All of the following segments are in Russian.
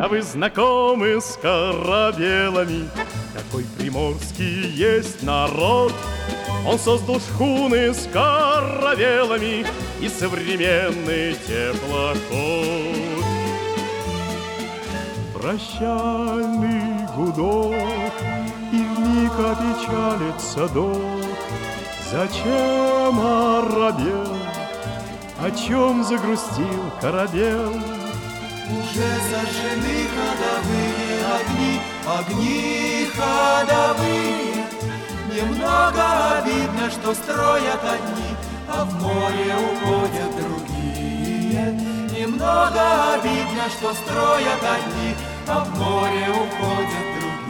А вы знакомы с корабелами? Какой приморский есть народ. Он создал шхуны с каравелами и современный теплоход. Прощальный гудок, и вмиг опечалится док. Зачем оробел? О чем загрустил корабел? Уже зажжены ходовые огни, огни ходовые. Немного обидно, что строят одни, а в море уходят другие. Немного обидно, что строят одни, а в море уходят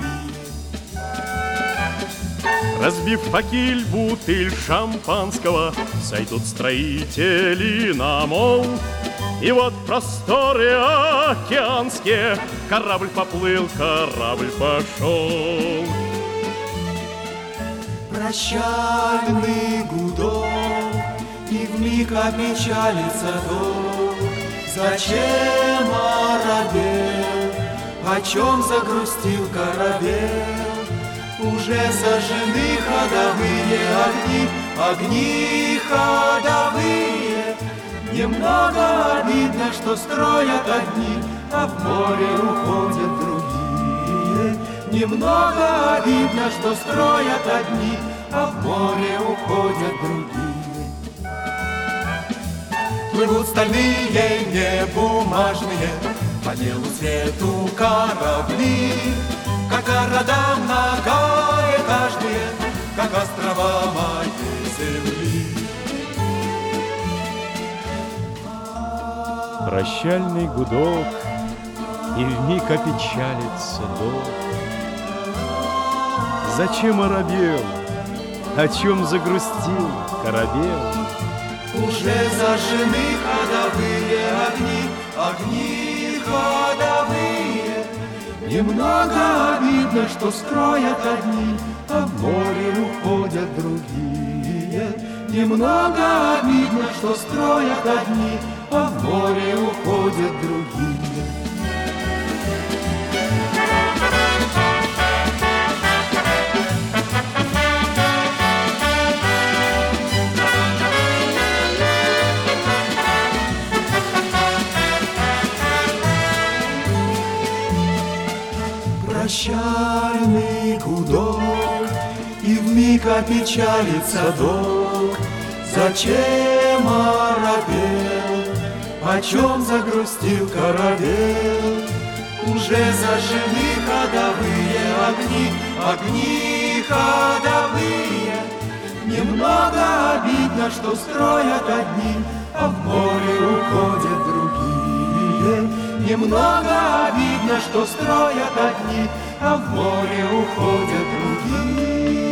другие. Разбив факель, бутыль шампанского, сойдут строители на мол. И вот просторы океанские, корабль поплыл, корабль пошел. Прощальный гудок, и вмиг опечалится док. Зачем оробел? О чем загрустил корабел? Уже зажжены ходовые огни, огни ходовые. Немного обидно, что строят одни, а в море уходят другие. Немного обидно, что строят одни, а в море уходят другие. Плывут стальные, не бумажные, по белу свету корабли, как города многоэтажные, как острова моей земли. Прощальный гудок, и вмиг опечалится док. Зачем оробел? О чем загрустил корабел? Уже зажжены ходовые огни, огни ходовые. Немного обидно, что строят одни, а в море уходят другие. Немного обидно, что строят одни, а в море уходят другие. Прощальный гудок, и вмиг опечалится док. Зачем оробел? О чем загрустил корабел? Уже зажжены ходовые огни, огни ходовые. Немного обидно, что строят одни, а в море уходят другие. Немного обидно, что строят одни, а в море уходят другие.